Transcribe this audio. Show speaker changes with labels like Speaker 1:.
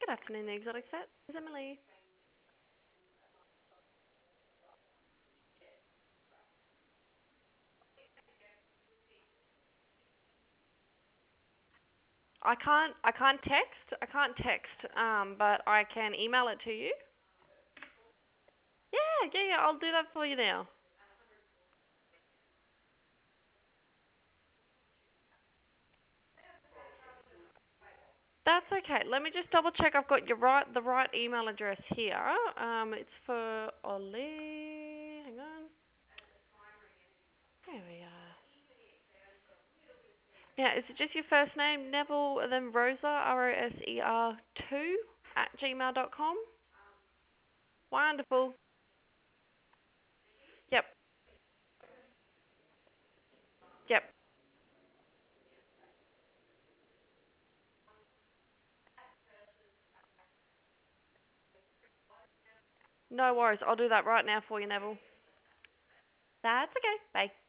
Speaker 1: Good afternoon, the Exotic Set. This is Emily. I can't text. But I can email it to you. Yeah. I'll do that for you now. That's okay. Let me just double check I've got the right email address here. It's for Ollie. Hang on. There we are. Yeah, is it just your first name, Neville, and then Rosa, Roser 2 at gmail.com? Wonderful. Yep. Yep. No worries. I'll do that right now for you, Neville. That's okay. Bye.